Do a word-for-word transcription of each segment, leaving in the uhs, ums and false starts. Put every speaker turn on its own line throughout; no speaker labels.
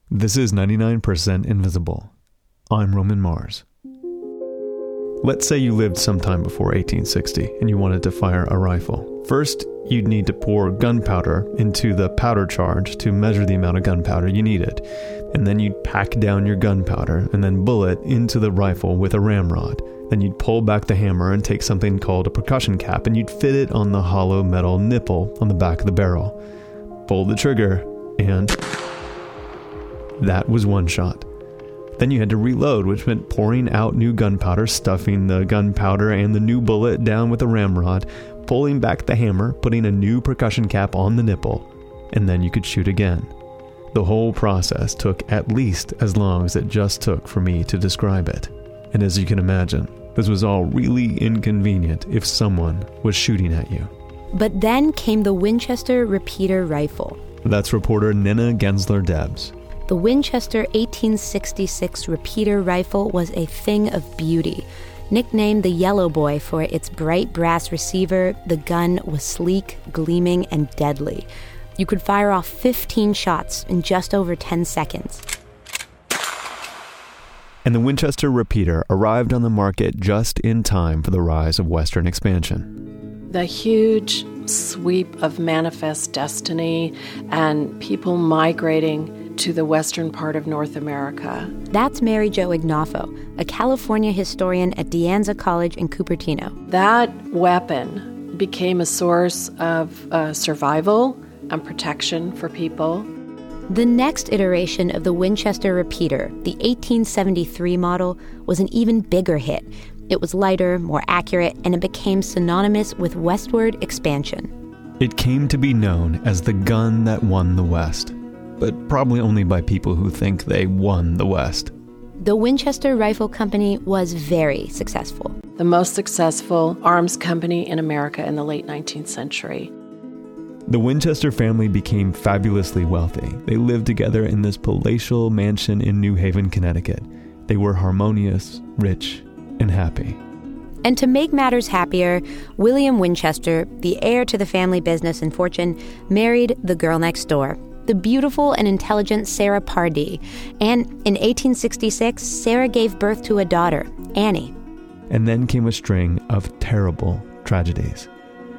This is ninety-nine percent Invisible. I'm Roman Mars. Let's say you lived sometime before eighteen sixty and you wanted to fire a rifle. First, you'd need to pour gunpowder into the powder charge to measure the amount of gunpowder you needed. And then you'd pack down your gunpowder and then bullet into the rifle with a ramrod. Then you'd pull back the hammer and take something called a percussion cap and you'd fit it on the hollow metal nipple on the back of the barrel. Pull the trigger and that was one shot. Then you had to reload, which meant pouring out new gunpowder, stuffing the gunpowder and the new bullet down with a ramrod, pulling back the hammer, putting a new percussion cap on the nipple, and then you could shoot again. The whole process took at least as long as it just took for me to describe it. And as you can imagine, this was all really inconvenient if someone was shooting at you.
But then came the Winchester repeater rifle.
That's reporter Nina Gensler-Debs.
The Winchester eighteen sixty-six repeater rifle was a thing of beauty. Nicknamed the Yellow Boy for its bright brass receiver, the gun was sleek, gleaming, and deadly. You could fire off fifteen shots in just over ten seconds.
And the Winchester repeater arrived on the market just in time for the rise of Western expansion.
The huge sweep of manifest destiny and people migrating to the western part of North America.
That's Mary Jo Ignafo, a California historian at De Anza College in Cupertino.
That weapon became a source of uh, survival and protection for people.
The next iteration of the Winchester repeater, the eighteen seventy-three model, was an even bigger hit. It was lighter, more accurate, and it became synonymous with westward expansion.
It came to be known as the gun that won the West, but probably only by people who think they won the West.
The Winchester Rifle Company was very successful.
The most successful arms company in America in the late nineteenth century.
The Winchester family became fabulously wealthy. They lived together in this palatial mansion in New Haven, Connecticut. They were harmonious, rich, and happy.
And to make matters happier, William Winchester, the heir to the family business and fortune, married the girl next door, the beautiful and intelligent Sarah Pardee. And in eighteen sixty-six, Sarah gave birth to a daughter, Annie.
And then came a string of terrible tragedies.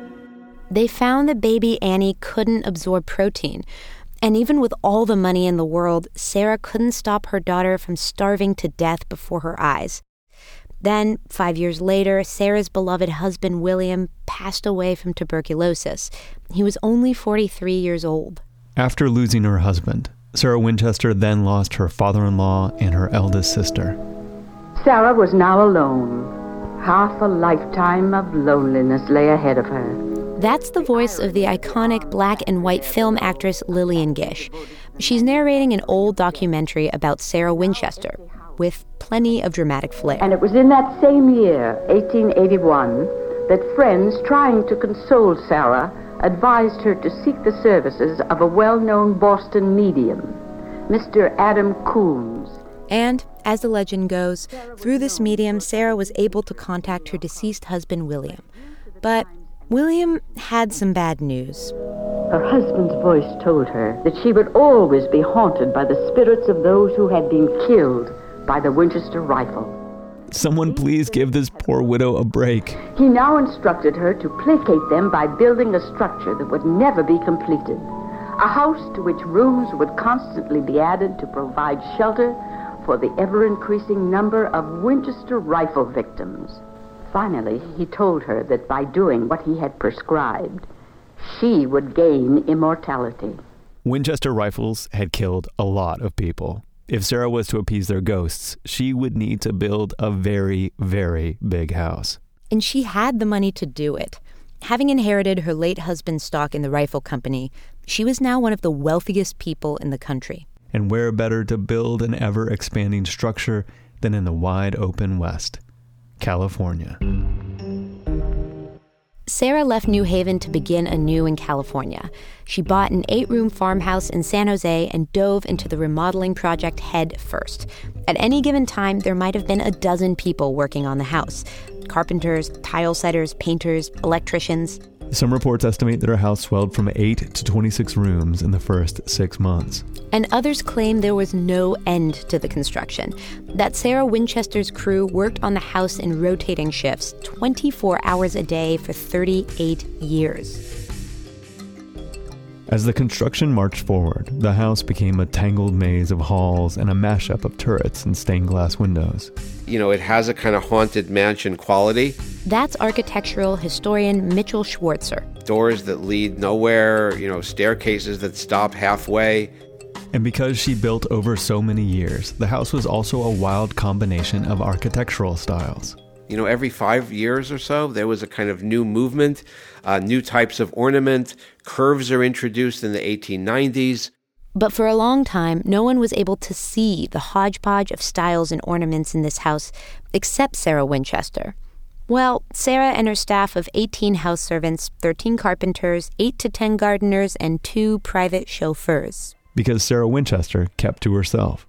They found that baby Annie couldn't absorb protein. And even with all the money in the world, Sarah couldn't stop her daughter from starving to death before her eyes. Then, five years later, Sarah's beloved husband, William, passed away from tuberculosis. He was only forty-three years old.
After losing her husband, Sarah Winchester then lost her father-in-law and her eldest sister.
Sarah was now alone. Half a lifetime of loneliness lay ahead of her.
That's the voice of the iconic black and white film actress Lillian Gish. She's narrating an old documentary about Sarah Winchester, with plenty of dramatic flair.
And it was in that same year, eighteen eighty-one, that friends trying to console Sarah advised her to seek the services of a well-known Boston medium, Mister Adam Coombs.
And, as the legend goes, through this medium, Sarah was able to contact her deceased husband, William. But William had some bad news.
Her husband's voice told her that she would always be haunted by the spirits of those who had been killed by the Winchester rifle.
Someone please give this poor widow a break.
He now instructed her to placate them by building a structure that would never be completed. A house to which rooms would constantly be added to provide shelter for the ever-increasing number of Winchester rifle victims. Finally, he told her that by doing what he had prescribed, she would gain immortality.
Winchester rifles had killed a lot of people. If Sarah was to appease their ghosts, she would need to build a very, very big house.
And she had the money to do it. Having inherited her late husband's stock in the rifle company, she was now one of the wealthiest people in the country.
And where better to build an ever-expanding structure than in the wide-open West, California.
Sarah left New Haven to begin anew in California. She bought an eight-room farmhouse in San Jose and dove into the remodeling project head first. At any given time, there might have been a dozen people working on the house. Carpenters, tile setters, painters, electricians.
Some reports estimate that her house swelled from eight to twenty-six rooms in the first six months.
And others claim there was no end to the construction, that Sarah Winchester's crew worked on the house in rotating shifts, twenty-four hours a day for thirty-eight years.
As the construction marched forward, the house became a tangled maze of halls and a mashup of turrets and stained glass windows.
You know, it has a kind of haunted mansion quality.
That's architectural historian Mitchell Schwartzer.
Doors that lead nowhere, you know, staircases that stop halfway.
And because she built over so many years, the house was also a wild combination of architectural styles.
You know, every five years or so, there was a kind of new movement, uh, new types of ornament. Curves are introduced in the eighteen nineties.
But for a long time, no one was able to see the hodgepodge of styles and ornaments in this house except Sarah Winchester. Well, Sarah and her staff of eighteen house servants, thirteen carpenters, eight to ten gardeners, and two private chauffeurs.
Because Sarah Winchester kept to herself.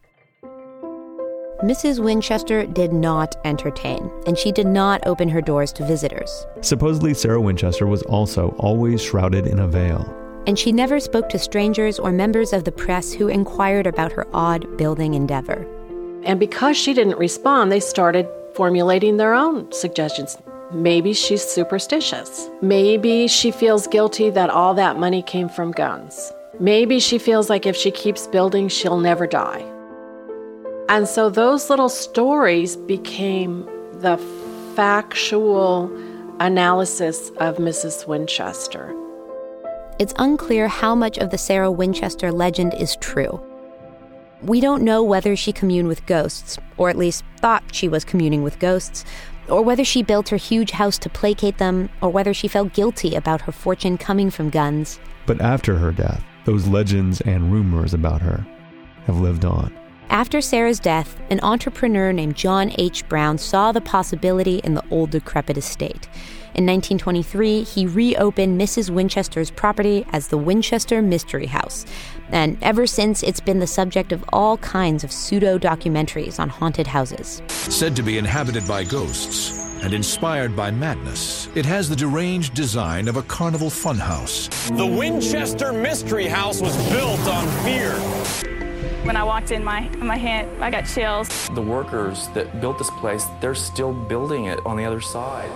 Missus Winchester did not entertain, and she did not open her doors to visitors.
Supposedly, Sarah Winchester was also always shrouded in a veil.
And she never spoke to strangers or members of the press who inquired about her odd building endeavor.
And because she didn't respond, they started formulating their own suggestions. Maybe she's superstitious. Maybe she feels guilty that all that money came from guns. Maybe she feels like if she keeps building, she'll never die. And so those little stories became the factual analysis of Missus Winchester.
It's unclear how much of the Sarah Winchester legend is true. We don't know whether she communed with ghosts, or at least thought she was communing with ghosts, or whether she built her huge house to placate them, or whether she felt guilty about her fortune coming from guns.
But after her death, those legends and rumors about her have lived on.
After Sarah's death, an entrepreneur named John H. Brown saw the possibility in the old decrepit estate. In nineteen twenty-three, he reopened Missus Winchester's property as the Winchester Mystery House. And ever since, it's been the subject of all kinds of pseudo-documentaries on haunted houses.
Said to be inhabited by ghosts and inspired by madness, it has the deranged design of a carnival funhouse.
The Winchester Mystery House was built on fear.
When I walked in, my my hand, I got chills.
The workers that built this place, they're still building it on the other side.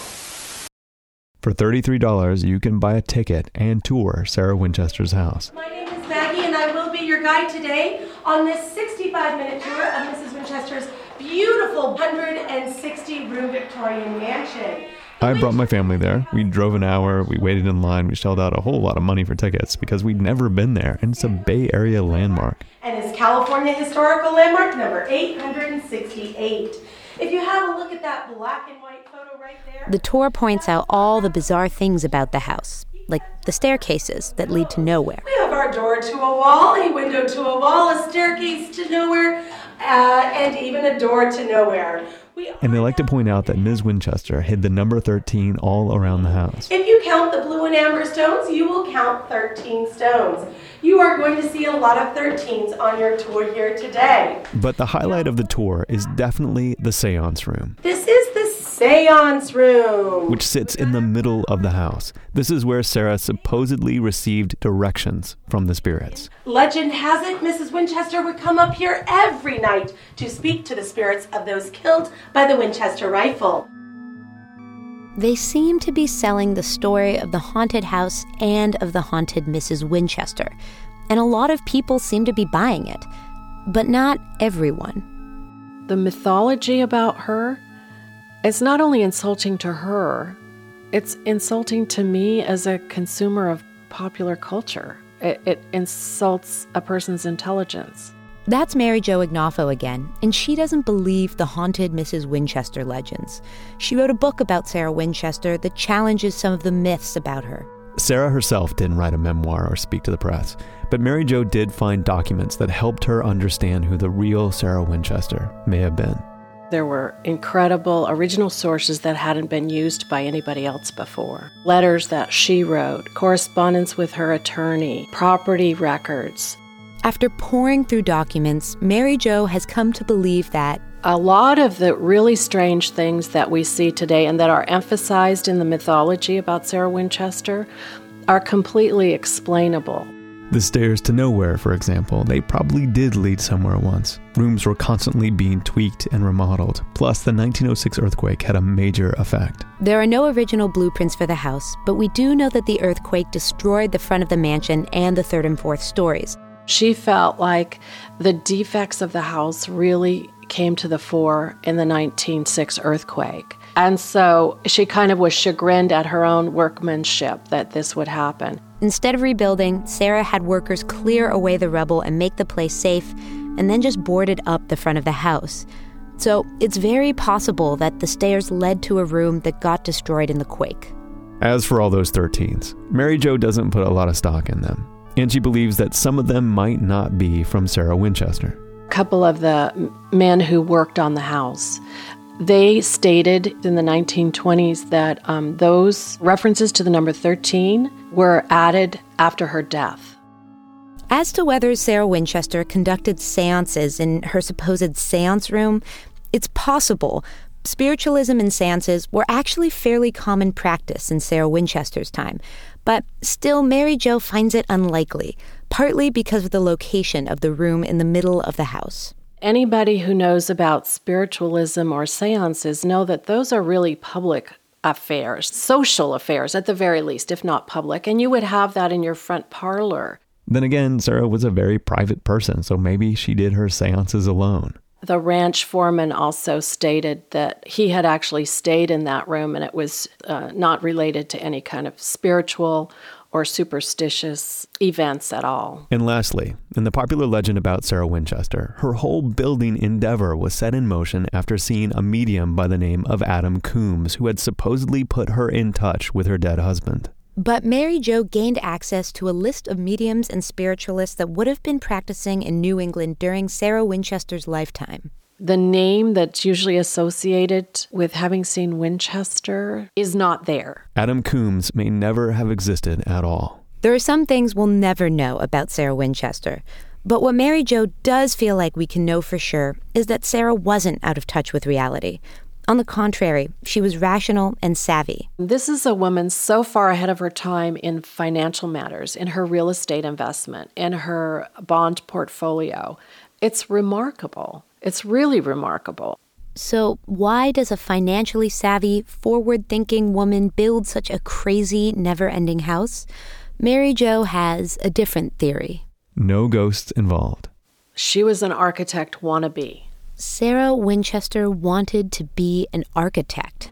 For thirty-three dollars, you can buy a ticket and tour Sarah Winchester's house.
My name is Maggie, and I will be your guide today on this sixty-five minute tour of Missus Winchester's beautiful one hundred sixty room Victorian mansion.
I brought my family there. We drove an hour, we waited in line, we shelled out a whole lot of money for tickets because we'd never been there, and it's a Bay Area landmark.
And it's California Historical Landmark number eight hundred sixty-eight. If you have a look at that black and white photo right there...
The tour points out all the bizarre things about the house, like the staircases that lead to nowhere.
We have our door to a wall, a window to a wall, a staircase to nowhere, uh, and even a door to nowhere.
And they like to point out that Miz Winchester hid the number thirteen all around the house.
If you count the blue and amber stones, you will count thirteen stones. You are going to see a lot of thirteens on your tour here today.
But the highlight of the tour is definitely the seance room.
This is the seance room,
which sits in the middle of the house. This is where Sarah supposedly received directions from the spirits.
Legend has it Missus Winchester would come up here every night to speak to the spirits of those killed by the Winchester rifle.
They seem to be selling the story of the haunted house and of the haunted Missus Winchester, and a lot of people seem to be buying it, but not everyone.
The mythology about her is not only insulting to her, it's insulting to me as a consumer of popular culture. It, it insults a person's intelligence.
That's Mary Jo Ignafo again, and she doesn't believe the haunted Missus Winchester legends. She wrote a book about Sarah Winchester that challenges some of the myths about her.
Sarah herself didn't write a memoir or speak to the press, but Mary Jo did find documents that helped her understand who the real Sarah Winchester may have been.
There were incredible original sources that hadn't been used by anybody else before. Letters that she wrote, correspondence with her attorney, property records.
After poring through documents, Mary Jo has come to believe that
A lot of the really strange things that we see today and that are emphasized in the mythology about Sarah Winchester are completely explainable.
The stairs to nowhere, for example, they probably did lead somewhere once. Rooms were constantly being tweaked and remodeled. Plus, the nineteen oh six earthquake had a major effect.
There are no original blueprints for the house, but we do know that the earthquake destroyed the front of the mansion and the third and fourth stories.
She felt like the defects of the house really came to the fore in the nineteen oh six earthquake. And so she kind of was chagrined at her own workmanship that this would happen.
Instead of rebuilding, Sarah had workers clear away the rubble and make the place safe, and then just boarded up the front of the house. So it's very possible that the stairs led to a room that got destroyed in the quake.
As for all those thirteens, Mary Jo doesn't put a lot of stock in them, and she believes that some of them might not be from Sarah Winchester.
A couple of the men who worked on the house, they stated in the nineteen twenties that um, those references to the number thirteen were added after her death.
As to whether Sarah Winchester conducted seances in her supposed seance room, it's possible. Spiritualism and seances were actually fairly common practice in Sarah Winchester's time, but still Mary Jo finds it unlikely, partly because of the location of the room in the middle of the house.
Anybody who knows about spiritualism or seances know that those are really public affairs, social affairs at the very least, if not public, and you would have that in your front parlor.
Then again, Sarah was a very private person, so maybe she did her seances alone.
The ranch foreman also stated that he had actually stayed in that room and it was uh, not related to any kind of spiritual or superstitious events at all.
And lastly, in the popular legend about Sarah Winchester, her whole building endeavor was set in motion after seeing a medium by the name of Adam Coombs, who had supposedly put her in touch with her dead husband.
But Mary Jo gained access to a list of mediums and spiritualists that would have been practicing in New England during Sarah Winchester's lifetime.
The name that's usually associated with having seen Winchester is not there.
Adam Coombs may never have existed at all.
There are some things we'll never know about Sarah Winchester, but what Mary Jo does feel like we can know for sure is that Sarah wasn't out of touch with reality. On the contrary, she was rational and savvy.
This is a woman so far ahead of her time in financial matters, in her real estate investment, in her bond portfolio. It's remarkable. It's really remarkable.
So why does a financially savvy, forward-thinking woman build such a crazy, never-ending house? Mary Jo has a different theory.
No ghosts involved.
She was an architect wannabe.
Sarah Winchester wanted to be an architect.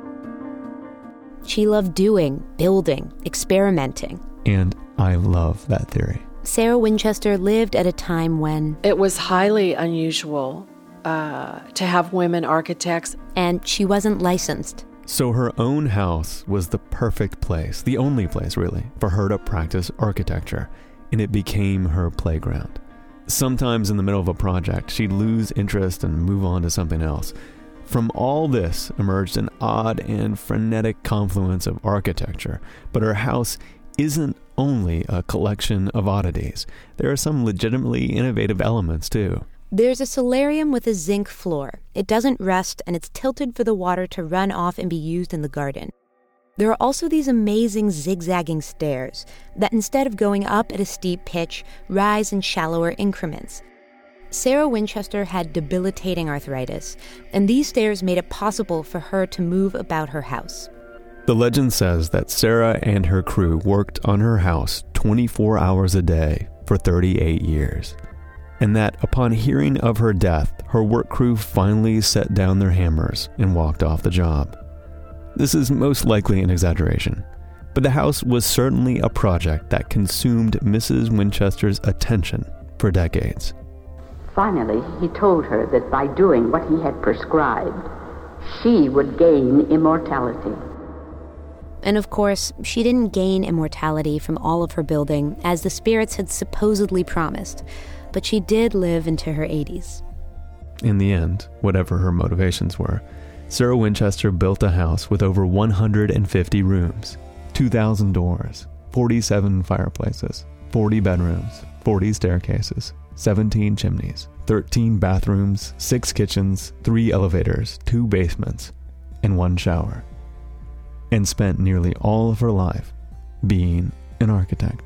She loved doing, building, experimenting.
And I love that theory.
Sarah Winchester lived at a time when
it was highly unusual uh, to have women architects.
And she wasn't licensed.
So her own house was the perfect place, the only place really, for her to practice architecture. And it became her playground. Sometimes in the middle of a project, she'd lose interest and move on to something else. From all this emerged an odd and frenetic confluence of architecture, but her house isn't only a collection of oddities. There are some legitimately innovative elements, too.
There's a solarium with a zinc floor. It doesn't rust, and it's tilted for the water to run off and be used in the garden. There are also these amazing zigzagging stairs that, instead of going up at a steep pitch, rise in shallower increments. Sarah Winchester had debilitating arthritis, and these stairs made it possible for her to move about her house.
The legend says that Sarah and her crew worked on her house twenty-four hours a day for thirty-eight years, and that upon hearing of her death, her work crew finally set down their hammers and walked off the job. This is most likely an exaggeration, but the house was certainly a project that consumed Missus Winchester's attention for decades.
Finally, he told her that by doing what he had prescribed, she would gain immortality.
And of course, she didn't gain immortality from all of her building, as the spirits had supposedly promised, but she did live into her eighties.
In the end, whatever her motivations were, Sarah Winchester built a house with over one hundred fifty rooms, two thousand doors, forty-seven fireplaces, forty bedrooms, forty staircases, seventeen chimneys, thirteen bathrooms, six kitchens, three elevators, two basements, and one shower. And spent nearly all of her life being an architect.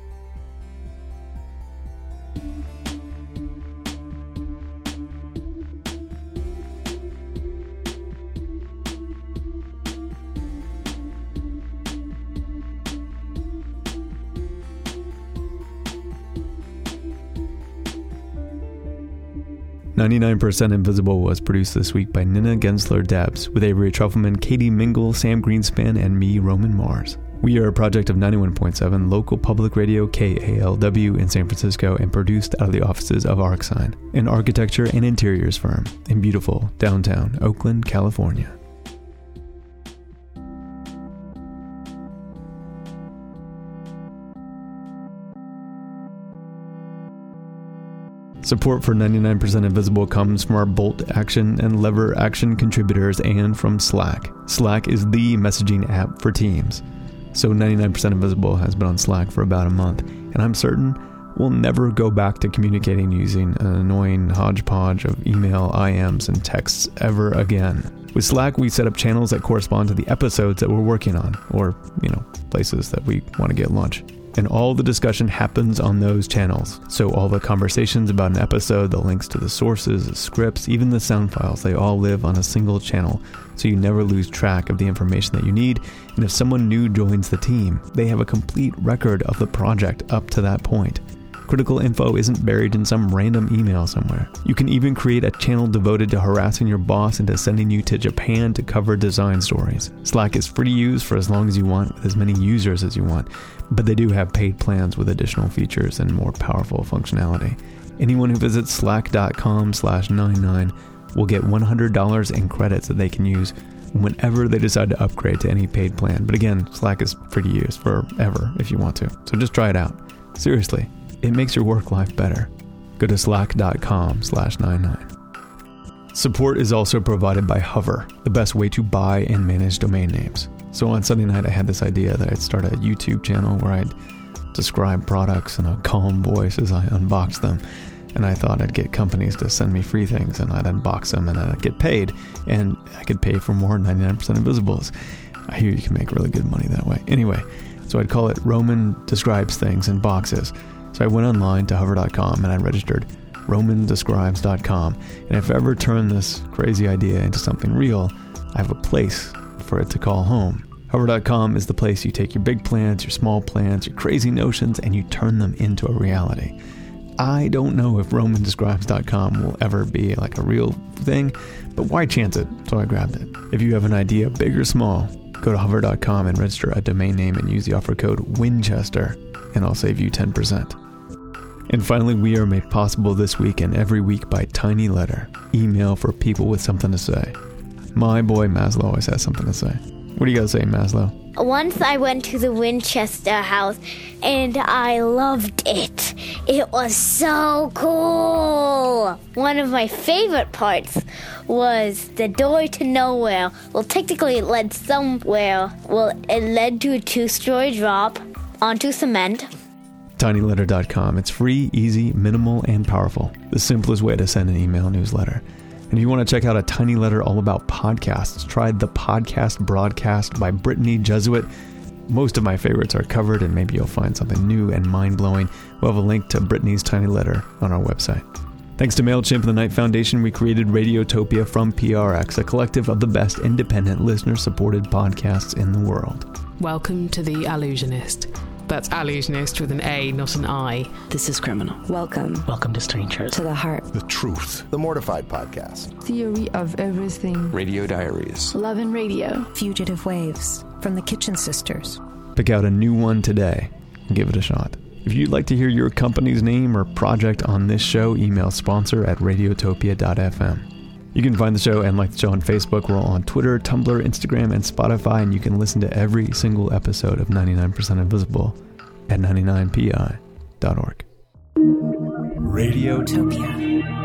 ninety-nine percent Invisible was produced this week by Nina Gensler-Debs, with Avery Trufelman, Katie Mingle, Sam Greenspan, and me, Roman Mars. We are a project of ninety-one point seven local public radio K A L W in San Francisco and produced out of the offices of ArcSign, an architecture and interiors firm in beautiful downtown Oakland, California. Support for ninety-nine percent Invisible comes from our Bolt Action and Lever Action contributors and from Slack. Slack is the messaging app for teams. So ninety-nine percent Invisible has been on Slack for about a month, and I'm certain we'll never go back to communicating using an annoying hodgepodge of email, I Ms, and texts ever again. With Slack, we set up channels that correspond to the episodes that we're working on, or, you know, places that we want to get lunch. And all the discussion happens on those channels. So all the conversations about an episode, the links to the sources, the scripts, even the sound files, they all live on a single channel. So you never lose track of the information that you need. And if someone new joins the team, they have a complete record of the project up to that point. Critical info isn't buried in some random email somewhere. You can even create a channel devoted to harassing your boss into sending you to Japan to cover design stories. Slack is free to use for as long as you want, with as many users as you want. But they do have paid plans with additional features and more powerful functionality. Anyone who visits slack.com slash 99 will get one hundred dollars in credits that they can use whenever they decide to upgrade to any paid plan. But again, Slack is free to use forever if you want to. So just try it out. Seriously, it makes your work life better. Go to slack.com slash 99. Support is also provided by Hover, the best way to buy and manage domain names. So on Sunday night, I had this idea that I'd start a YouTube channel where I'd describe products in a calm voice as I unbox them. And I thought I'd get companies to send me free things, and I'd unbox them, and then I'd get paid. And I could pay for more ninety-nine percent Invisibles. I hear you can make really good money that way. Anyway, so I'd call it Roman Describes Things in Boxes. So I went online to hover dot com and I registered roman describes dot com. And if I ever turn this crazy idea into something real, I have a place for it to call home. hover dot com is the place you take your big plans, your small plans, your crazy notions, and you turn them into a reality. I don't know if roman describes dot com will ever be like a real thing, but why chance it? So I grabbed it. If you have an idea, big or small, go to hover dot com and register a domain name and use the offer code Winchester, and I'll save you ten percent. And finally, we are made possible this week and every week by Tiny Letter, email for people with something to say. My boy Maslow always has something to say. What do you got to say, Maslow?
Once I went to the Winchester house and I loved it. It was so cool. One of my favorite parts was the door to nowhere. Well, technically it led somewhere. Well, it led to a two-story drop onto cement.
tiny letter dot com. It's free, easy, minimal, and powerful. The simplest way to send an email newsletter. And if you want to check out a Tiny Letter all about podcasts, try The Podcast Broadcast by Brittany Jesuit. Most of my favorites are covered, and maybe you'll find something new and mind-blowing. We'll have a link to Brittany's Tiny Letter on our website. Thanks to MailChimp and the Knight Foundation, we created Radiotopia from P R X, a collective of the best independent listener-supported podcasts in the world.
Welcome to The Allusionist. That's Allusionist with an A, not an I.
This is Criminal.
Welcome.
Welcome to Strangers.
To the Heart.
The Truth.
The Mortified Podcast.
Theory of Everything.
Radio Diaries.
Love and Radio.
Fugitive Waves. From the Kitchen Sisters.
Pick out a new one today and give it a shot. If you'd like to hear your company's name or project on this show, email sponsor at radiotopia dot f m. You can find the show and like the show on Facebook. We're on Twitter, Tumblr, Instagram, and Spotify, and you can listen to every single episode of ninety-nine percent Invisible at ninety-nine p i dot org.
Radiotopia.